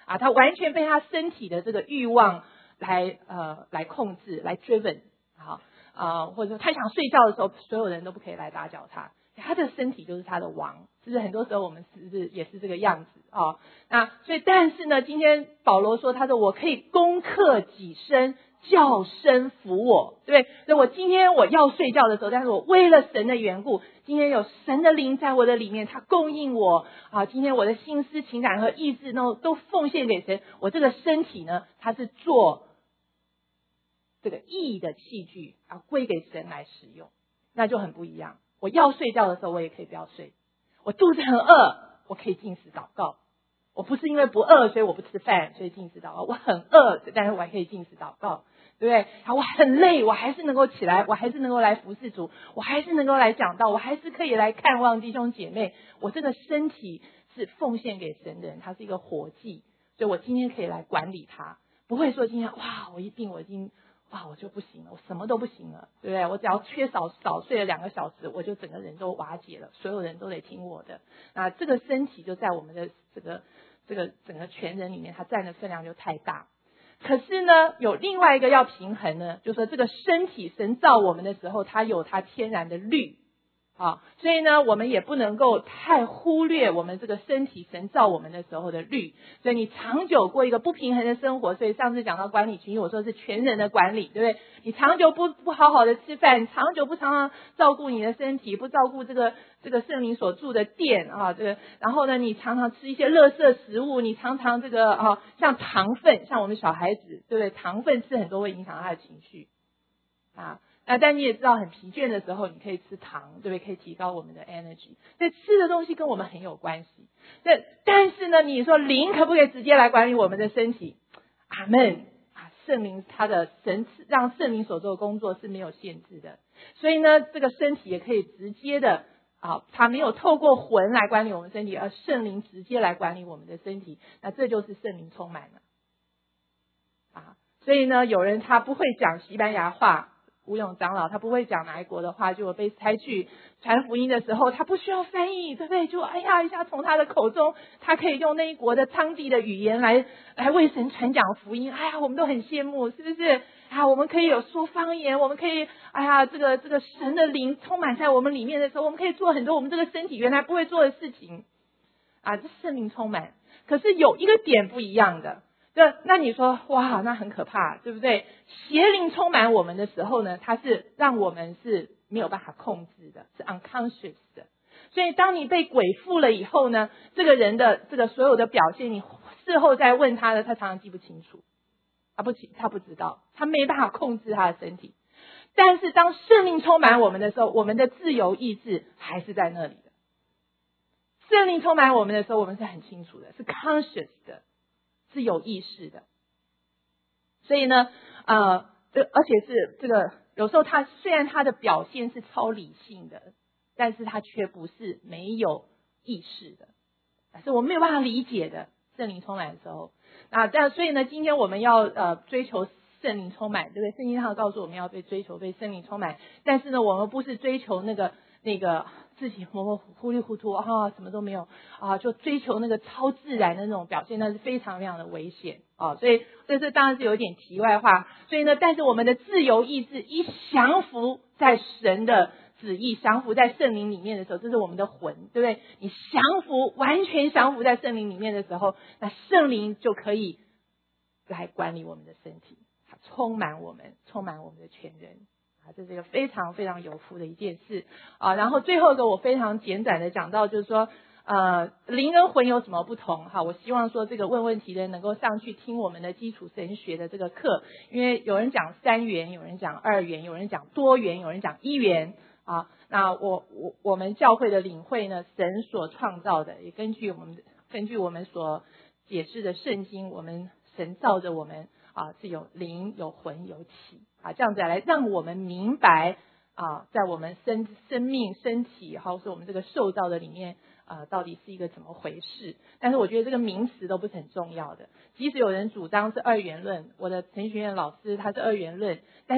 他完全被他身体的这个欲望来控制，来 driven， 或者说他想睡觉的时候，所有人都不可以来打搅他的身体就是他的王，是不是？很多时候我们是不是也是这个样子啊？那所以，但是呢，今天保罗说，他说我可以攻克己身，叫身服我，对不对？所以我今天我要睡觉的时候，但是我为了神的缘故，今天有神的灵在我的里面，他供应我今天我的心思情感和意志都奉献给神，我这个身体呢，它是做这个义的器具归给神来使用，那就很不一样。我要睡觉的时候，我也可以不要睡。我肚子很饿，我可以禁食祷告。我不是因为不饿，所以我不吃饭，所以禁食祷告。我很饿，但是我还可以禁食祷告，对不对？我很累，我还是能够起来，我还是能够来服侍主，我还是能够来讲道，我还是可以来看望弟兄姐妹。我这个身体是奉献给神的人，它是一个活祭，所以我今天可以来管理它，不会说今天我一病我已经我就不行了，我什么都不行了，对不对？我只要少睡了2个小时，我就整个人都瓦解了，所有人都得听我的。这个身体就在我们的这个整个全人里面，它占的分量就太大。可是呢，有另外一个要平衡呢，就是说这个身体神造我们的时候，它有它天然的律所以呢，我们也不能够太忽略我们这个身体神造我们的时候的律。所以你长久过一个不平衡的生活，所以上次讲到管理群体，我说是全人的管理，对不对？你长久不好好的吃饭，长久不常常照顾你的身体，不照顾这个圣灵所住的殿然后呢，你常常吃一些垃圾食物，你常常像糖分，像我们小孩子，对不对？糖分吃很多会影响他的情绪但你也知道，很疲倦的时候，你可以吃糖，对不对？可以提高我们的 energy。所以吃的东西跟我们很有关系。但是呢，你说灵可不可以直接来管理我们的身体？阿们圣灵他的神让圣灵所做的工作是没有限制的。所以呢，这个身体也可以直接的他没有透过魂来管理我们身体，而圣灵直接来管理我们的身体。那这就是圣灵充满了所以呢，有人他不会讲西班牙话。吴勇长老他不会讲哪一国的话，就被差去传福音的时候，他不需要翻译，对不对？就一下从他的口中，他可以用那一国的当地的语言来为神传讲福音。我们都很羡慕，是不是？我们可以有说方言，我们可以这个神的灵充满在我们里面的时候，我们可以做很多我们这个身体原来不会做的事情这圣灵充满。可是有一个点不一样的。那你说那很可怕，对不对？邪灵充满我们的时候呢，它是让我们是没有办法控制的，是 unconscious 的。所以当你被鬼附了以后呢，这个人的这个所有的表现，你事后再问他的，他常常记不清楚，他不知道，他没办法控制他的身体。但是当圣灵充满我们的时候，我们的自由意志还是在那里的。圣灵充满我们的时候，我们是很清楚的，是 conscious 的。是有意识的。所以呢而且是这个有时候他虽然他的表现是超理性的，但是他却不是没有意识的，是我们没有办法理解的。圣灵充满的时候所以呢，今天我们要追求圣灵充满，对不对？圣经上告诉我们要追求被圣灵充满，但是呢，我们不是追求那个自己模模糊里糊涂什么都没有就追求那个超自然的那种表现，那是非常非常的危险所以这当然是有一点题外话。所以呢，但是我们的自由意志一降服在神的旨意，降服在圣灵里面的时候，这是我们的魂，对不对？你完全降服在圣灵里面的时候，那圣灵就可以来管理我们的身体，充满我们的全人这是一个非常非常有福的一件事然后最后一个我非常简短的讲到，就是说灵跟魂有什么不同我希望说这个问题的人能够上去听我们的基础神学的这个课，因为有人讲3元，有人讲2元，有人讲多元，有人讲1元那我们教会的领会呢，神所创造的，也根据我们所解释的圣经，我们神造着我们是有灵有魂有体这样子来让我们明白在我们生命身体或是我们这个受造的里面到底是一个怎么回事。但是我觉得这个名词都不是很重要的，即使有人主张是2元论，我的神学院老师他是2元论，但是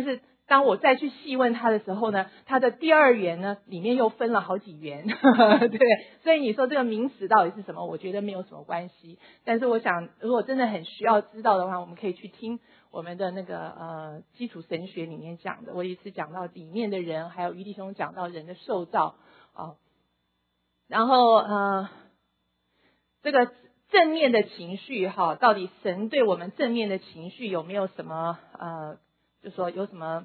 当我再去细问他的时候呢，他的第二元呢里面又分了好几元，对，所以你说这个名词到底是什么？我觉得没有什么关系。但是我想，如果真的很需要知道的话，我们可以去听我们的那个基础神学里面讲的。我一次讲到里面的人，还有于弟兄讲到人的受造啊，然后这个正面的情绪哈，到底神对我们正面的情绪有没有什么就说有什么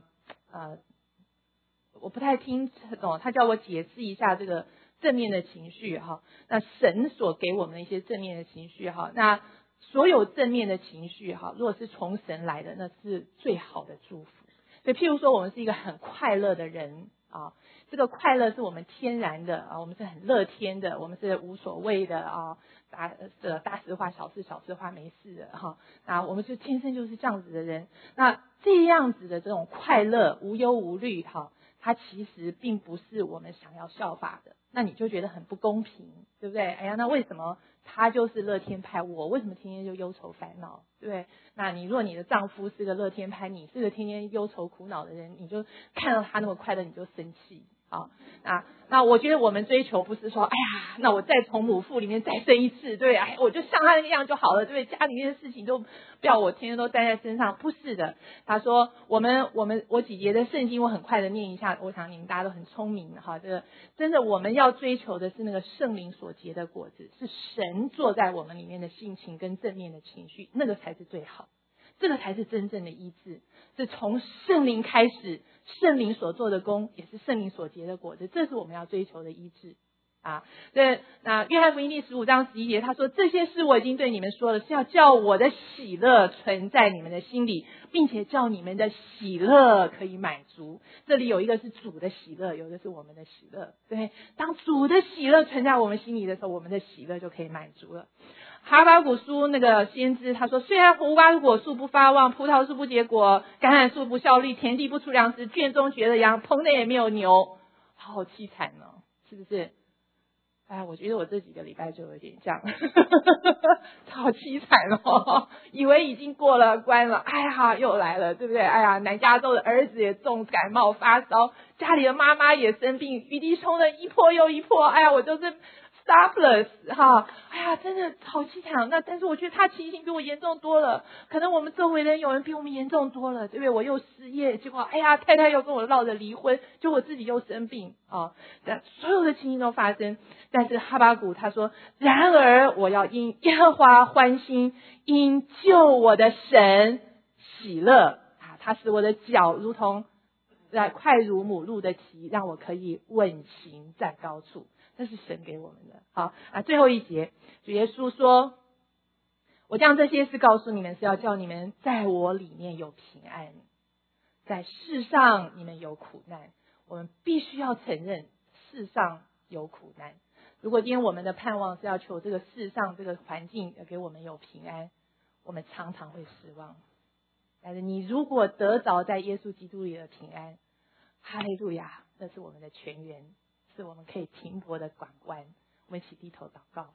我不太听懂，他叫我解释一下这个正面的情绪哈。那神所给我们的一些正面的情绪哈，那所有正面的情绪哈，如果是从神来的，那是最好的祝福。所以譬如说我们是一个很快乐的人啊，这个快乐是我们天然的啊，我们是很乐天的，我们是无所谓的啊，大事化小事，小事化没事的哈。那我们就天生就是这样子的人。那这样子的这种快乐无忧无虑哈，它其实并不是我们想要效法的。那你就觉得很不公平，对不对？哎呀，那为什么他就是乐天派，我为什么天天就忧愁烦恼，对不对？那你如果你的丈夫是个乐天派，你是个天天忧愁苦恼的人，你就看到他那么快乐你就生气啊。那我觉得我们追求不是说，哎呀，那我再从母腹里面再生一次，对，哎，我就像他那个样就好了，对不对？家里面的事情都不要我天天都担在身上，不是的。他说我姐姐的圣经我很快的念一下，我想你们大家都很聪明哈。这个真的我们要追求的是那个圣灵所结的果子，是神坐在我们里面的性情跟正面的情绪，那个才是最好，这个才是真正的医治，是从圣灵开始，圣灵所做的功也是圣灵所结的果子，这是我们要追求的医治啊。对，那约翰福音第15章11节他说，这些事我已经对你们说了，是要叫我的喜乐存在你们的心里，并且叫你们的喜乐可以满足。这里有一个是主的喜乐，有一个是我们的喜乐，对，当主的喜乐存在我们心里的时候，我们的喜乐就可以满足了。哈巴谷书那个先知他说，虽然无花果树不发旺，葡萄树不结果，橄榄树不效力，田地不出粮食，圈中绝了羊，棚内也没有牛，好凄惨哦，是不是？哎，我觉得我这几个礼拜就有点这样好凄惨哦，以为已经过了关了，哎呀又来了，对不对？哎呀，南加州的儿子也重感冒发烧，家里的妈妈也生病，于弟兄的一波又一波，哎呀我就是Starless 哈，哎呀，真的好凄惨。那但是我觉得他情形比我严重多了，可能我们周围的人有人比我们严重多了，对不对？我又失业，结果哎呀，太太又跟我闹着离婚，就我自己又生病啊，所有的情形都发生。但是哈巴谷他说，然而我要因耶和华欢心，因救我的神喜乐啊，他使我的脚如同快如母鹿的蹄，让我可以稳行在高处。这是神给我们的。好最后一节，主耶稣说，我将这些事告诉你们，是要叫你们在我里面有平安，在世上你们有苦难。我们必须要承认世上有苦难。如果今天我们的盼望是要求这个世上这个环境要给我们有平安，我们常常会失望。但是你如果得着在耶稣基督里的平安，哈利路亚，那是我们的泉源，是我们可以停泊的港湾。我们一起低头祷告。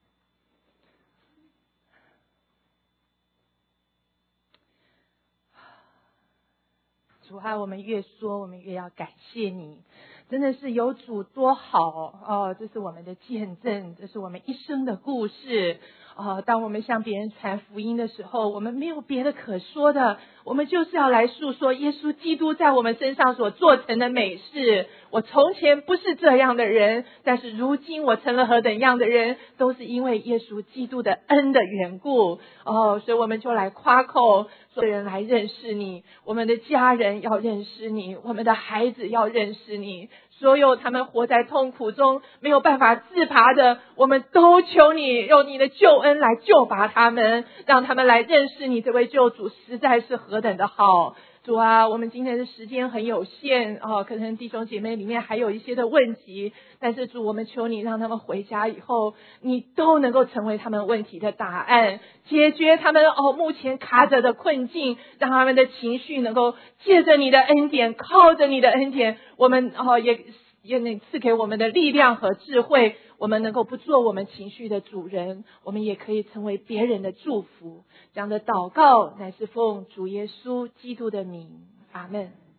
主啊，我们越说我们越要感谢你，真的是有主多好哦！这是我们的见证，这是我们一生的故事当我们向别人传福音的时候，我们没有别的可说的，我们就是要来诉说耶稣基督在我们身上所做成的美事。我从前不是这样的人，但是如今我成了何等样的人，都是因为耶稣基督的恩的缘故所以我们就来夸口，所有人来认识你，我们的家人要认识你，我们的孩子要认识你，所有他们活在痛苦中没有办法自拔的，我们都求你用你的救恩来救拔他们，让他们来认识你这位救主实在是何等的好。主啊，我们今天的时间很有限可能弟兄姐妹里面还有一些的问题，但是主，我们求你让他们回家以后，你都能够成为他们问题的答案，解决他们目前卡着的困境，让他们的情绪能够借着你的恩典，靠着你的恩典，我们也能赐给我们的力量和智慧，我们能够不做我们情绪的主人，我们也可以成为别人的祝福。这样的祷告乃是奉主耶稣基督的名，阿们。